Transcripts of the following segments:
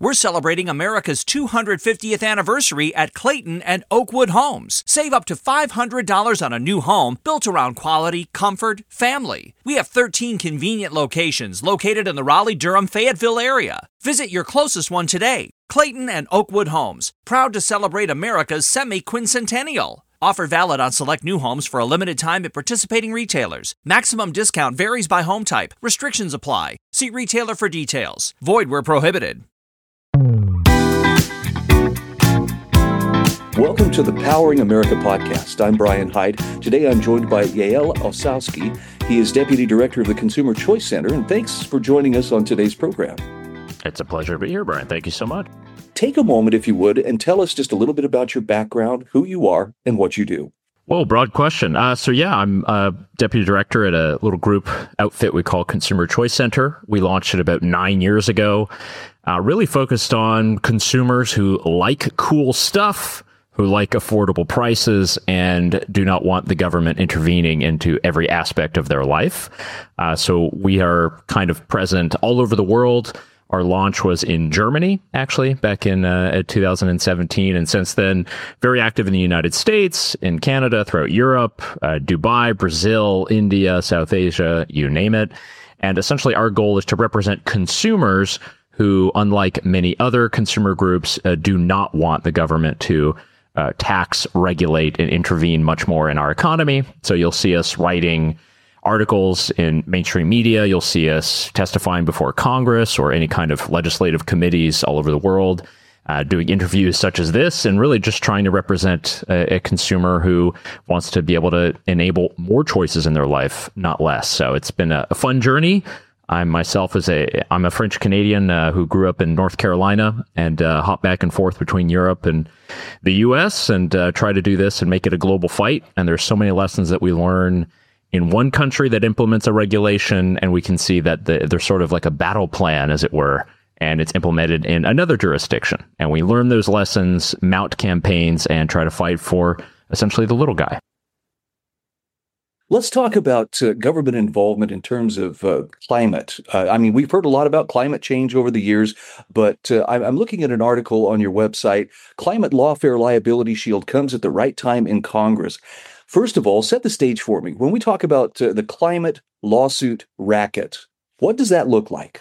We're celebrating America's 250th anniversary at Clayton and Oakwood Homes. Save up to $500 on a new home built around quality, comfort, family. We have 13 convenient locations located in the Raleigh-Durham-Fayetteville area. Visit your closest one today. Clayton and Oakwood Homes, proud to celebrate America's semi-quincentennial. Offer valid on select new homes for a limited time at participating retailers. Maximum discount varies by home type. Restrictions apply. See retailer for details. Void where prohibited. Welcome to the Powering America podcast. I'm Brian Hyde. Today I'm joined by Yael Osowski. He is Deputy Director of the Consumer Choice Center, and thanks for joining us on today's program. It's a pleasure to be here, Brian. Thank you so much. Take a moment, if you would, and tell us just a little bit about your background, who you are, and what you do. Well, broad question. I'm a Deputy Director at a little group outfit we call Consumer Choice Center. We launched it about 9 years ago, really focused on consumers who like cool stuff, who like affordable prices, and do not want the government intervening into every aspect of their life. So we are kind of present all over the world. Our launch was in Germany, actually, back in 2017. And since then, very active in the United States, in Canada, throughout Europe, Dubai, Brazil, India, South Asia, you name it. And essentially, our goal is to represent consumers who, unlike many other consumer groups, do not want the government to tax, regulate, and intervene much more in our economy. So you'll see us writing articles in mainstream media. You'll see us testifying before Congress or any kind of legislative committees all over the world, doing interviews such as this, and really just trying to represent a consumer who wants to be able to enable more choices in their life, not less. So it's been a fun journey. I'm a French Canadian who grew up in North Carolina and hop back and forth between Europe and the US and try to do this and make it a global fight. And there's so many lessons that we learn in one country that implements a regulation, and we can see that there's sort of like a battle plan, as it were, and it's implemented in another jurisdiction. And we learn those lessons, mount campaigns, and try to fight for essentially the little guy. Let's talk about government involvement in terms of climate. We've heard a lot about climate change over the years, but I'm looking at an article on your website. Climate Lawfare Liability Shield comes at the right time in Congress. First of all, set the stage for me. When we talk about the climate lawsuit racket, what does that look like?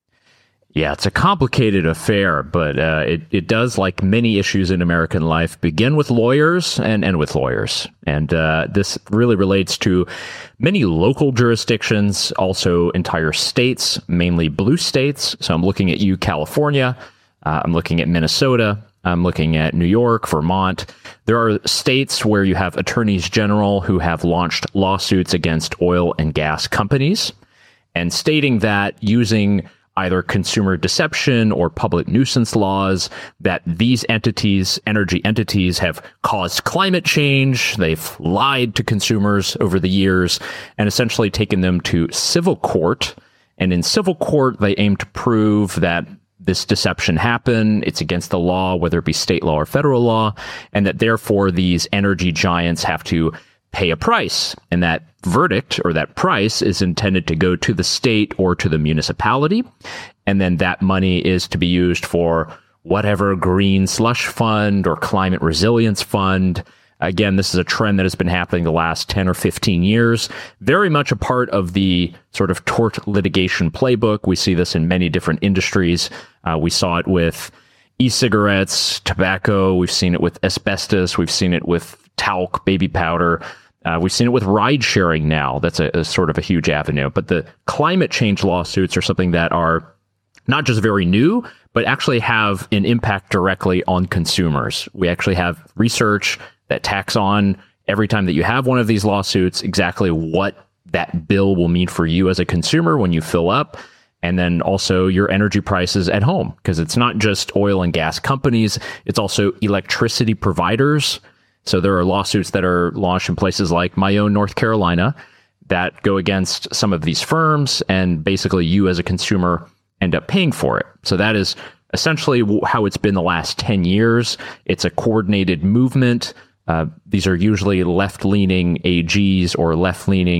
Yeah, it's a complicated affair, but it does, like many issues in American life, begin with lawyers and end with lawyers. And this really relates to many local jurisdictions, also entire states, mainly blue states. So I'm looking at you, California. I'm looking at Minnesota. I'm looking at New York, Vermont. There are states where you have attorneys general who have launched lawsuits against oil and gas companies and stating that using either consumer deception or public nuisance laws, that these entities, energy entities, have caused climate change. They've lied to consumers over the years and essentially taken them to civil court. And in civil court, they aim to prove that this deception happened, it's against the law, whether it be state law or federal law, and that therefore these energy giants have to pay a price. And that verdict or that price is intended to go to the state or to the municipality. And then that money is to be used for whatever green slush fund or climate resilience fund. Again, this is a trend that has been happening the last 10 or 15 years, very much a part of the sort of tort litigation playbook. We see this in many different industries. We saw it with e-cigarettes, tobacco. We've seen it with asbestos. We've seen it with talc, baby powder. We've seen it with ride sharing now. That's a sort of a huge avenue. But the climate change lawsuits are something that are not just very new, but actually have an impact directly on consumers. We actually have research that tacks on every time that you have one of these lawsuits exactly what that bill will mean for you as a consumer when you fill up, and then also your energy prices at home, because it's not just oil and gas companies, it's also electricity providers. So there are lawsuits that are launched in places like my own North Carolina that go against some of these firms, and basically you as a consumer end up paying for it. So that is essentially how it's been the last 10 years. It's a coordinated movement. These are usually left-leaning AGs or left-leaning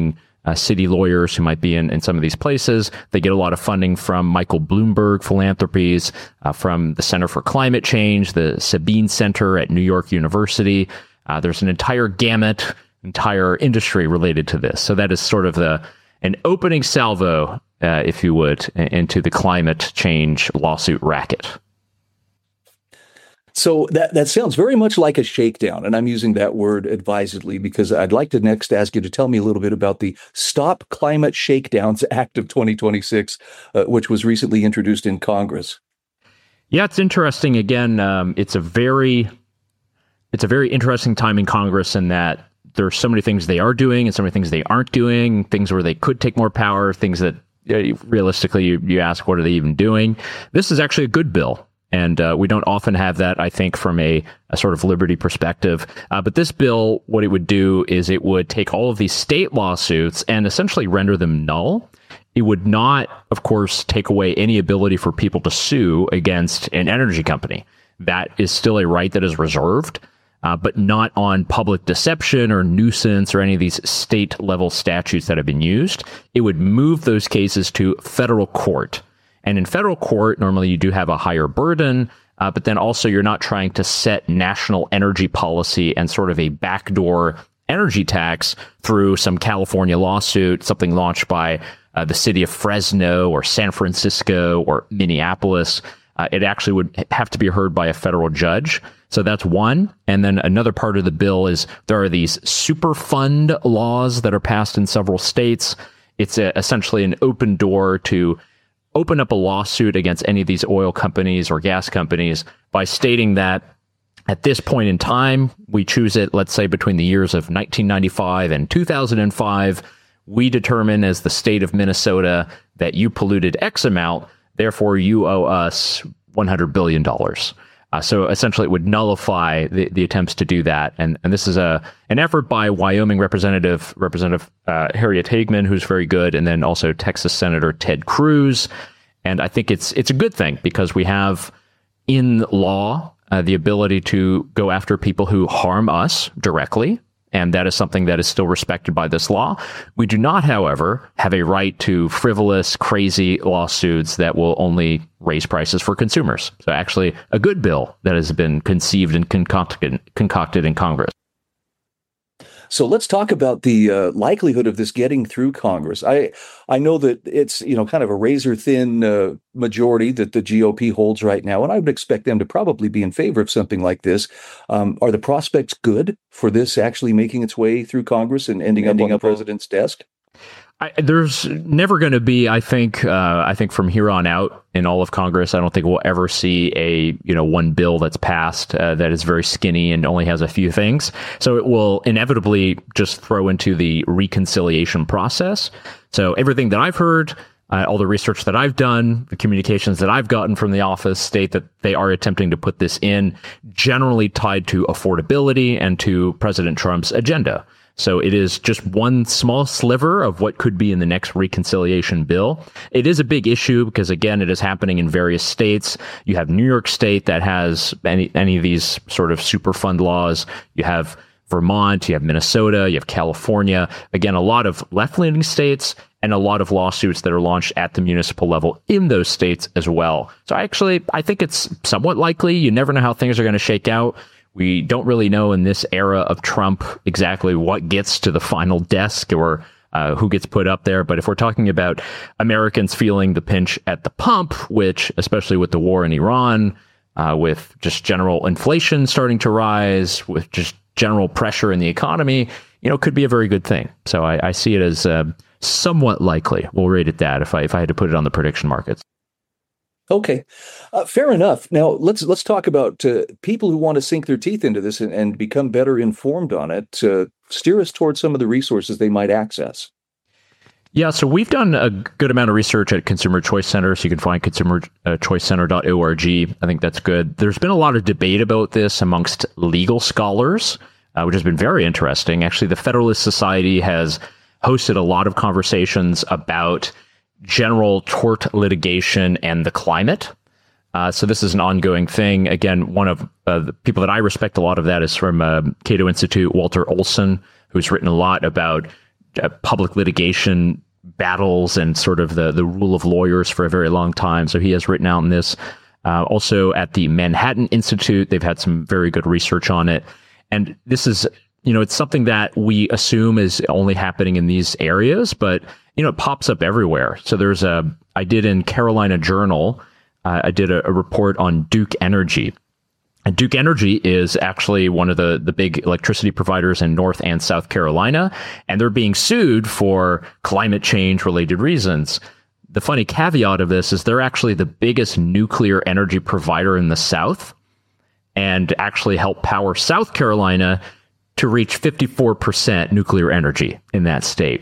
city lawyers who might be in some of these places. They get a lot of funding from Michael Bloomberg Philanthropies, from the Center for Climate Change, the Sabine Center at New York University. There's an entire gamut, entire industry related to this. So that is sort of an opening salvo, if you would, into the climate change lawsuit racket. So that sounds very much like a shakedown, and I'm using that word advisedly because I'd like to next ask you to tell me a little bit about the Stop Climate Shakedowns Act of 2026, which was recently introduced in Congress. Yeah, it's interesting. Again, it's a very interesting time in Congress in that there are so many things they are doing and so many things they aren't doing, things where they could take more power, things that realistically you ask, what are they even doing? This is actually a good bill. And we don't often have that, I think, from a sort of liberty perspective. But this bill, what it would do is it would take all of these state lawsuits and essentially render them null. It would not, of course, take away any ability for people to sue against an energy company. That is still a right that is reserved, but not on public deception or nuisance or any of these state-level statutes that have been used. It would move those cases to federal court. And in federal court, normally you do have a higher burden, but then also you're not trying to set national energy policy and sort of a backdoor energy tax through some California lawsuit, something launched by the city of Fresno or San Francisco or Minneapolis. It actually would have to be heard by a federal judge. So that's one. And then another part of the bill is there are these Superfund laws that are passed in several states. It's essentially an open door to open up a lawsuit against any of these oil companies or gas companies by stating that at this point in time, we choose it, let's say, between the years of 1995 and 2005, we determine as the state of Minnesota that you polluted X amount, therefore you owe us $100 billion. So essentially, it would nullify the attempts to do that. And this is an effort by Wyoming Representative Harriet Hageman, who's very good, and then also Texas Senator Ted Cruz. And I think it's a good thing because we have in law the ability to go after people who harm us directly. And that is something that is still respected by this law. We do not, however, have a right to frivolous, crazy lawsuits that will only raise prices for consumers. So actually, a good bill that has been conceived and concocted in Congress. So let's talk about the likelihood of this getting through Congress. I know that it's kind of a razor thin majority that the GOP holds right now, and I would expect them to probably be in favor of something like this. Are the prospects good for this actually making its way through Congress and ending up on the president's desk? There's never going to be, I think from here on out in all of Congress, I don't think we'll ever see a one bill that's passed that is very skinny and only has a few things. So it will inevitably just throw into the reconciliation process. So everything that I've heard, all the research that I've done, the communications that I've gotten from the office state that they are attempting to put this in, generally tied to affordability and to President Trump's agenda. So it is just one small sliver of what could be in the next reconciliation bill. It is a big issue because, again, it is happening in various states. You have New York State that has any of these sort of Superfund laws. You have Vermont, you have Minnesota, you have California. Again, a lot of left-leaning states and a lot of lawsuits that are launched at the municipal level in those states as well. So I think it's somewhat likely. You never know how things are going to shake out. We don't really know in this era of Trump exactly what gets to the final desk or who gets put up there. But if we're talking about Americans feeling the pinch at the pump, which, especially with the war in Iran, with just general inflation starting to rise, with just general pressure in the economy, could be a very good thing. So I see it as somewhat likely. We'll rate it that if I had to put it on the prediction markets. Okay, fair enough. Now let's talk about people who want to sink their teeth into this and become better informed on it. Steer us towards some of the resources they might access. Yeah, so we've done a good amount of research at Consumer Choice Center, so you can find consumerchoicecenter.org. I think that's good. There's been a lot of debate about this amongst legal scholars, which has been very interesting. Actually, the Federalist Society has hosted a lot of conversations about general tort litigation and the climate. So this is an ongoing thing. Again, one of the people that I respect a lot of that is from Cato Institute, Walter Olson, who's written a lot about public litigation battles and sort of the rule of lawyers for a very long time. So he has written out on this. Also at the Manhattan Institute, they've had some very good research on it. And this is, it's something that we assume is only happening in these areas, but, it pops up everywhere. So I did in Carolina Journal, I did a report on Duke Energy. And Duke Energy is actually one of the big electricity providers in North and South Carolina, and they're being sued for climate change related reasons. The funny caveat of this is they're actually the biggest nuclear energy provider in the South and actually help power South Carolina to reach 54% nuclear energy in that state.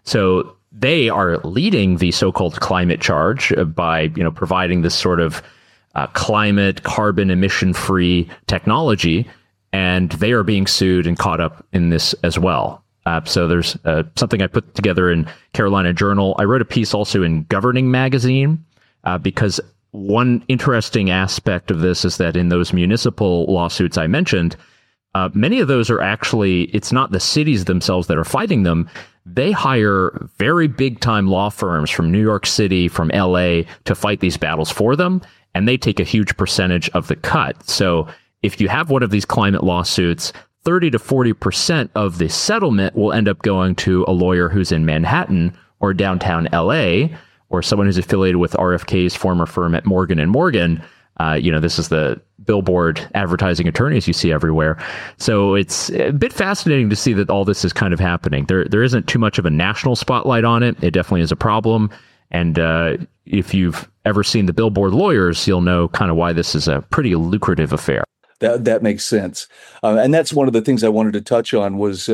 So they are leading the so-called climate charge by, providing this sort of climate, carbon emission-free technology, and they are being sued and caught up in this as well. So there's something I put together in Carolina Journal. I wrote a piece also in Governing Magazine because one interesting aspect of this is that in those municipal lawsuits I mentioned, many of those are actually, it's not the cities themselves that are fighting them. They hire very big-time law firms from New York City, from LA, to fight these battles for them, and they take a huge percentage of the cut. So if you have one of these climate lawsuits, 30 to 40% of the settlement will end up going to a lawyer who's in Manhattan or downtown LA, or someone who's affiliated with RFK's former firm at Morgan & Morgan. This is the billboard advertising attorneys you see everywhere. So it's a bit fascinating to see that all this is kind of happening. There isn't too much of a national spotlight on it. It definitely is a problem. And if you've ever seen the Billboard Lawyers, you'll know kind of why this is a pretty lucrative affair. That makes sense. And that's one of the things I wanted to touch on was,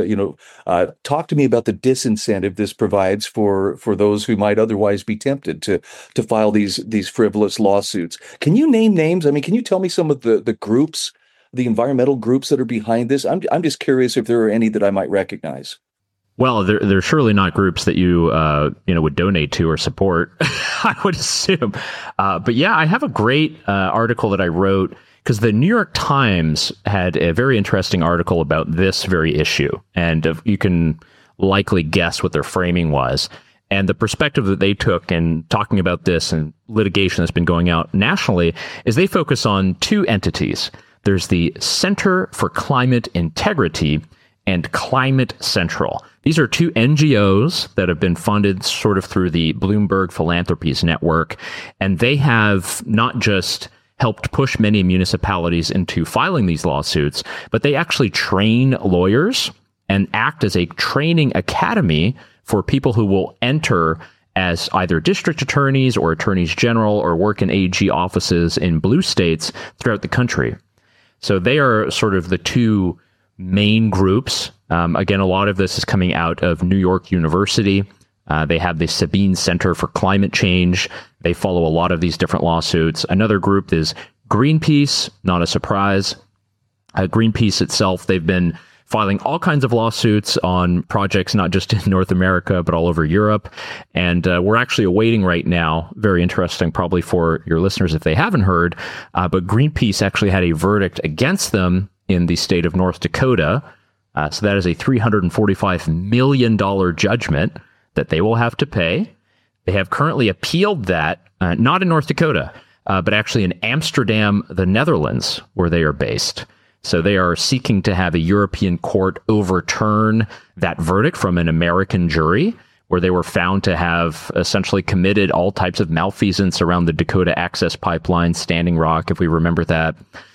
talk to me about the disincentive this provides for those who might otherwise be tempted to file these frivolous lawsuits. Can you name names? I mean, can you tell me some of the groups, the environmental groups that are behind this? I'm just curious if there are any that I might recognize. Well, they're surely not groups that you would donate to or support, I would assume. But yeah, I have a great article that I wrote because the New York Times had a very interesting article about this very issue, and you can likely guess what their framing was. And the perspective that they took in talking about this and litigation that's been going out nationally is they focus on two entities. There's the Center for Climate Integrity and Climate Central. These are two NGOs that have been funded sort of through the Bloomberg Philanthropies Network, and they have not just helped push many municipalities into filing these lawsuits, but they actually train lawyers and act as a training academy for people who will enter as either district attorneys or attorneys general or work in AG offices in blue states throughout the country. So they are sort of the two main groups. Again, a lot of this is coming out of New York University. They have the Sabine Center for Climate Change. They follow a lot of these different lawsuits. Another group is Greenpeace, not a surprise. Greenpeace itself, they've been filing all kinds of lawsuits on projects, not just in North America, but all over Europe. And we're actually awaiting right now, very interesting probably for your listeners if they haven't heard, but Greenpeace actually had a verdict against them in the state of North Dakota. So that is a $345 million judgment that they will have to pay. They have currently appealed that, not in North Dakota, but actually in Amsterdam, the Netherlands, where they are based. So they are seeking to have a European court overturn that verdict from an American jury, where they were found to have essentially committed all types of malfeasance around the Dakota Access Pipeline, Standing Rock, if we remember that.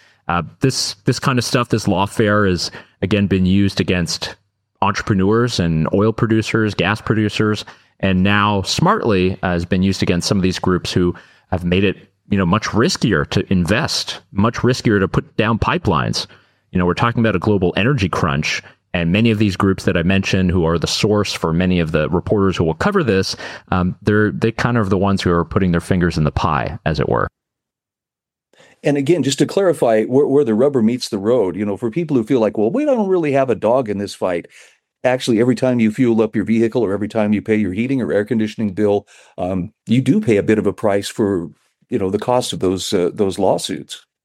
This kind of stuff, this lawfare, has again been used against entrepreneurs and oil producers, gas producers, and now smartly has been used against some of these groups who have made it, much riskier to invest, much riskier to put down pipelines. We're talking about a global energy crunch, and many of these groups that I mentioned, who are the source for many of the reporters who will cover this, they kind of the ones who are putting their fingers in the pie, as it were. And again, just to clarify where the rubber meets the road, for people who feel like, well, we don't really have a dog in this fight. Actually, every time you fuel up your vehicle or every time you pay your heating or air conditioning bill, you do pay a bit of a price for, the cost of those lawsuits.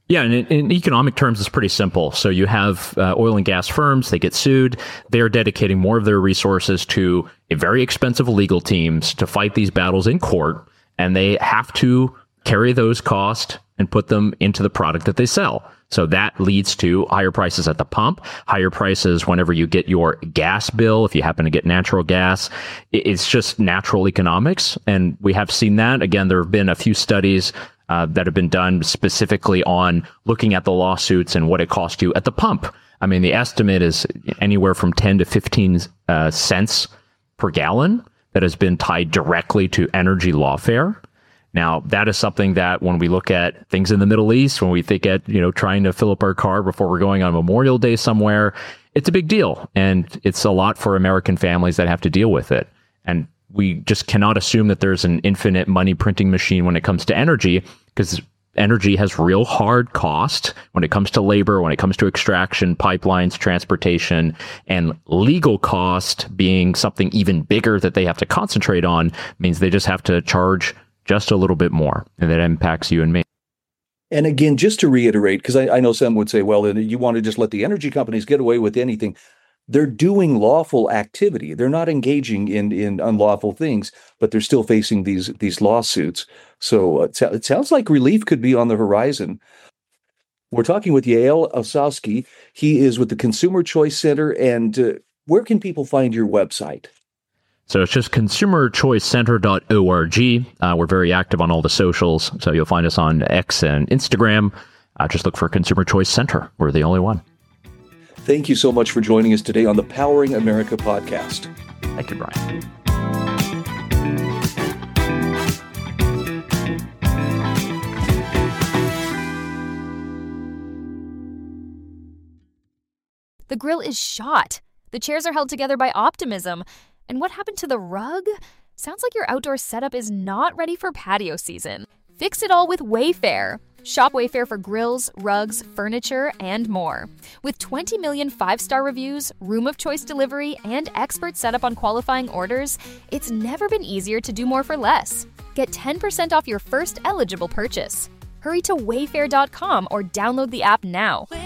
Yeah, and in economic terms, it's pretty simple. So you have oil and gas firms, they get sued. They're dedicating more of their resources to a very expensive legal teams to fight these battles in court, and they have to carry those costs and put them into the product that they sell. So that leads to higher prices at the pump, higher prices whenever you get your gas bill, if you happen to get natural gas. It's just natural economics, and we have seen that. Again, there have been a few studies that have been done specifically on looking at the lawsuits and what it cost you at the pump. I mean, the estimate is anywhere from 10 to 15 cents per gallon that has been tied directly to energy lawfare. Now, that is something that when we look at things in the Middle East, when we think at, trying to fill up our car before we're going on Memorial Day somewhere, it's a big deal. And it's a lot for American families that have to deal with it. And we just cannot assume that there's an infinite money printing machine when it comes to energy, because energy has real hard cost when it comes to labor, when it comes to extraction, pipelines, transportation, and legal cost being something even bigger that they have to concentrate on means they just have to charge just a little bit more, and that impacts you and me. And again, just to reiterate, because I know some would say, well, you want to just let the energy companies get away with anything. They're doing lawful activity. They're not engaging in unlawful things, but they're still facing these lawsuits. So it sounds like relief could be on the horizon. We're talking with Yael Osowski. He is with the Consumer Choice Center. And where can people find your website? So it's just consumerchoicecenter.org. We're very active on all the socials. So you'll find us on X and Instagram. Just look for Consumer Choice Center. We're the only one. Thank you so much for joining us today on the Powering America podcast. Thank you, Brian. The grill is shot. The chairs are held together by optimism. And what happened to the rug? Sounds like your outdoor setup is not ready for patio season. Fix it all with Wayfair. Shop Wayfair for grills, rugs, furniture, and more. With 20 million 5-star reviews, room of choice delivery, and expert setup on qualifying orders, it's never been easier to do more for less. Get 10% off your first eligible purchase. Hurry to wayfair.com or download the app now.